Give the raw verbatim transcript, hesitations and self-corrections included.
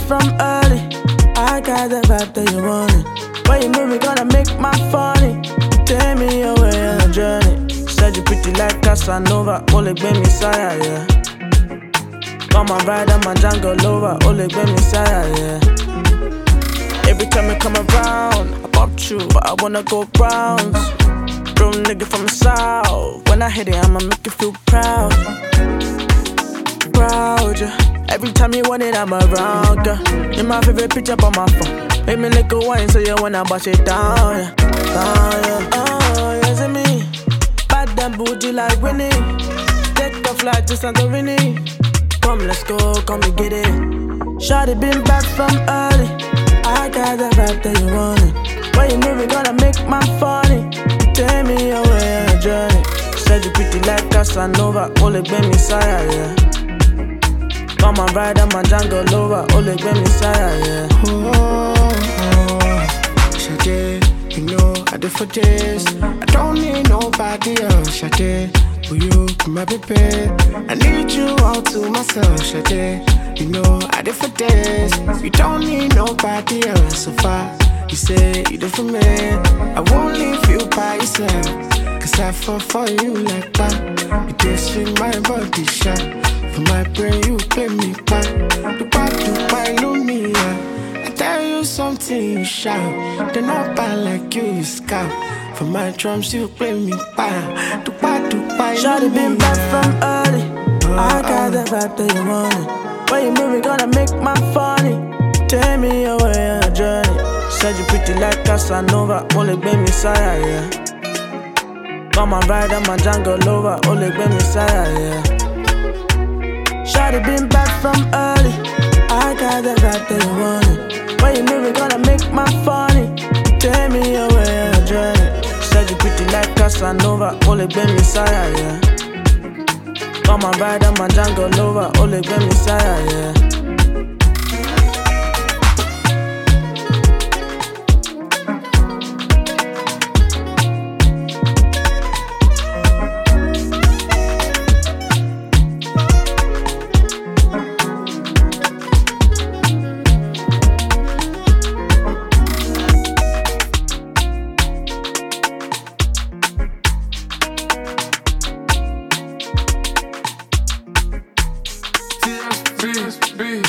from early. I got the vibe that you wanted. When you move, it gonna make my funny. Take me away on a journey. Said you pretty like Casanova. Only baby Messiah, yeah. Come on, ride on my Django Lover. Only baby Messiah, yeah. Every time you come around, I pop you, but I wanna go rounds. Real nigga from the south. When I hit it, I'ma make you feel proud. Proud, yeah. Every time you want it, I'm around, girl. You're my favorite picture on my phone. Make me lick a wine so you wanna bust it down, yeah. Down, yeah. Oh, yes, it's me. Bad and bougie like Winnie. Take a flight to Santorini. Come, let's go, come and get it. Shawty been back from early. I got the vibe that you wanted. When you move, it gonna make my funny. Take me away on a journey. Said you pretty like Casanova. Only baby Messiah, yeah. Come on, ride on my Django Lover. Only baby Messiah, yeah. Oh, oh, Shade, you know I do for this. I don't need nobody else, Shade. Will you be my baby? I need you all to myself, Shade. You know I do for this. You don't need nobody else so far. You say you do for me. I won't leave you by yourself. Cause I fall for you like that. You taste with my body shot. For my brain you play me back. Dubai, Dubai, Lumia. I tell you something you shout. They're not bad like you, you scout. For my drums you play me back. Dubai, Dubai, Shawty been back from early. I got the vibe that you wanted. When you move, it gonna make my funny. Take me away on a journey. Said you pretty like Casanova. Only baby Messiah, yeah. Come on, ride on my Django Lover. Only baby Messiah, yeah. Shawty been back from early. I got the vibe that you wanted. When you move, it gonna make my funny. Take me away on a journey. Said you pretty like Casanova. Only baby Messiah, yeah. Come on, ride on my Django Lover. Only baby Messiah, yeah. T S B